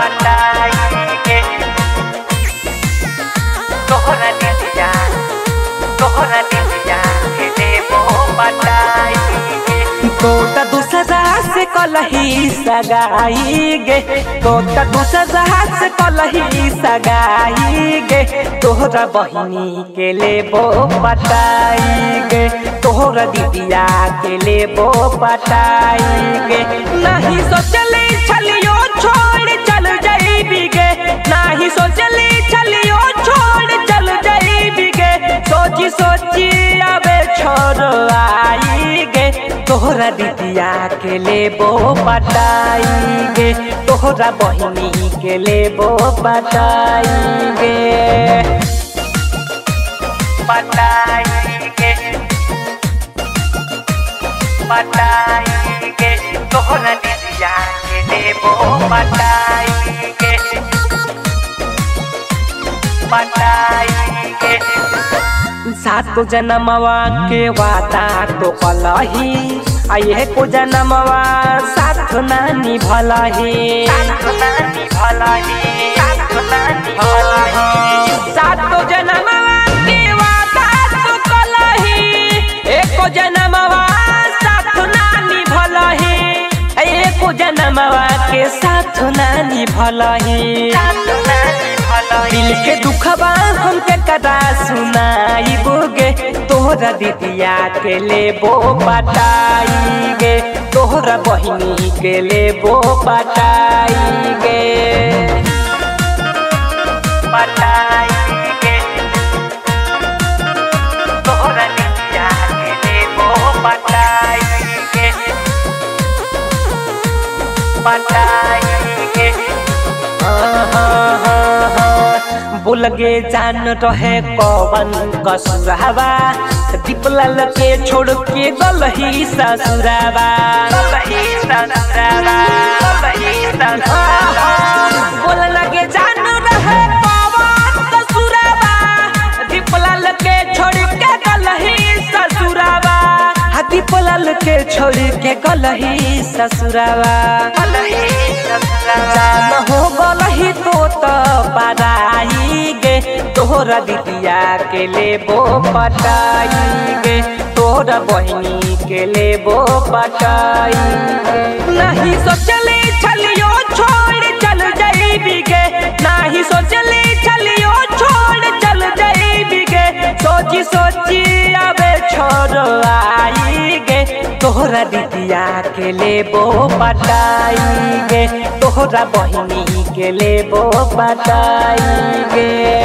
बताइए तोहरा दिदिया के लेबो बताइए तोता दूसरा से कलही सगाई गे तोता दूसरा से कलही सगाई गे तोहरा बहिनी के लेबो बताई गे तोहरा दिदिया के लेबो बताई गे नहीं सोचले छलियो छोड़ चल जाइबी गे नहीं सोचले छलियो छोड़ चल जाइबी गे सोची सोची अबे छोड़ आई गे तोहरा दिदिया के लेबो बताई गे तोहरा बहिनी के लेबो बताई गे तोहरा दिदिया के लेबो बताई गे सातो जनमवा के वादा तो कलही आये को जनमवा साथ नानी भलही सातो जनमवा के वादा तो कलही एको जनमवा साथ नानी भलही एको जनमवा के साथ नानी भलही दिल के दुखबा हम के कदा सुनाइबोगे तोहरा दिदिया के लेबो बताई गे तोहरा बहिनी के लेबो बताई गे तोहरा दिदिया के लेबो बताई गे बोल गे जान रहे कवन कसुरावा दीपलाल के छोड़ के गलही ससुरावा बोल लगे जान रहे कवन कसुरावा दीपलाल के छोड़ के गलही ससुरावा दीपलाल के छोड़ के गलही ससुरावा जान हो गलही तो पराई गे तोहरा दिदिया के लेबो पटाई गे तोहरा बहिनी के लेबो पटाई गे नहीं सोचले छलियो छोड़ चल जाइबी गे नहीं सोचले छलियो छोड़ चल जाइबी गे सोची सोची अबे छोड़ आई गे तोहरा दिदिया के लेबो पटाई गे तोहरा बहिनी के लेबो बताई गे।